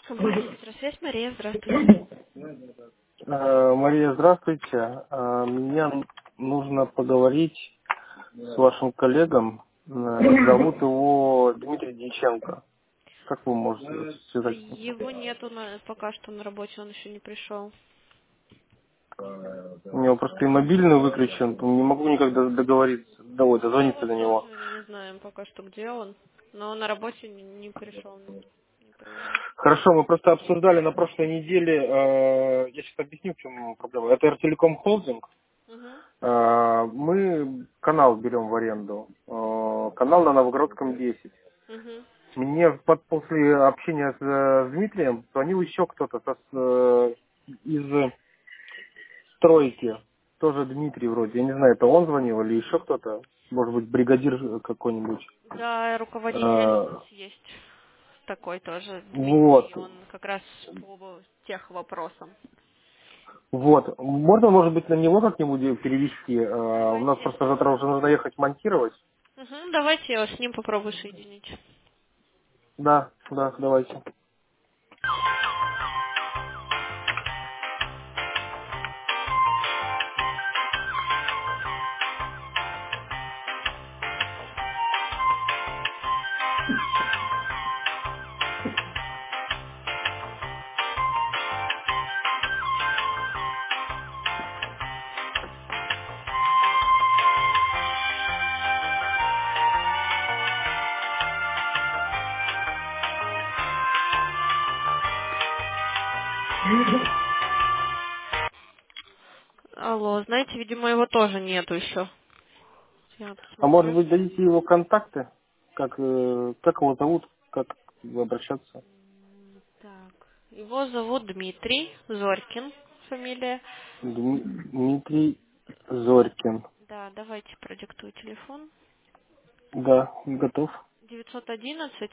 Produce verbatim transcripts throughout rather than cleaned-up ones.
Компания «Электросвязь», Мария, здравствуйте. Э, Мария, здравствуйте. Э, Мне нужно поговорить с вашим коллегом. Э, Зовут его Дмитрий Дьяченко. Как вы можете связать с ним? Его нету на, пока что на работе, он еще не пришел. У него просто и мобильный выключен, не могу никак до- договориться, да, ой, Мы дозвониться вот до него. тоже не знаем пока что, где он, но на работе не, не пришел, нет, не появился. Хорошо, мы просто обсуждали на прошлой неделе, э, я сейчас объясню, в чем проблема. Это Эртелеком Холдинг. Угу, Э, Мы канал берем в аренду. Э, Канал на Новгородском десять. угу. Мне под- после общения с, э, с Дмитрием звонил еще кто-то со, с, э, из стройки. Тоже Дмитрий вроде. Я не знаю, это он звонил или еще кто-то. Может быть, бригадир какой-нибудь. Да, руководитель у Э, нас есть такой тоже, Вот. Дмитрий, он как раз по тех вопросам. Вот. Можно, может быть, на него как-нибудь перевести? Э, У нас Давайте, просто завтра уже нужно ехать монтировать. угу, давайте я с ним попробую соединить. Да, да, давайте. Алло, знаете, видимо, его тоже нету еще. Я А может посмотрю. быть, дадите его контакты? Как, э, как его зовут? Как обращаться? Так, его зовут Дмитрий Зорькин, фамилия. Дми- Дмитрий Зорькин. Да, давайте продиктую телефон. Да, готов. девятьсот одиннадцать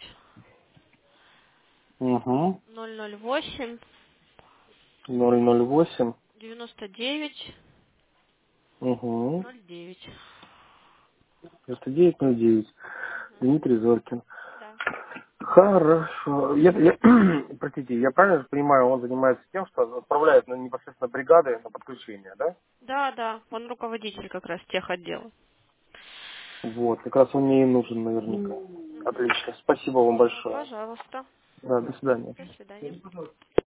Угу. ноль ноль восемь ноль ноль восемь. девяносто девять Угу. ноль девять. девяносто девять ноль девять. Угу. Дмитрий Зорькин. Да. Хорошо. Я, я- простите, я правильно же понимаю, он занимается тем, что отправляет на непосредственно бригады на подключение, да? Да, да, он руководитель как раз тех отделов. Вот, как раз он мне и нужен наверняка. Угу. Отлично. Спасибо вам Все, большое. пожалуйста. Да, до свидания. До свидания.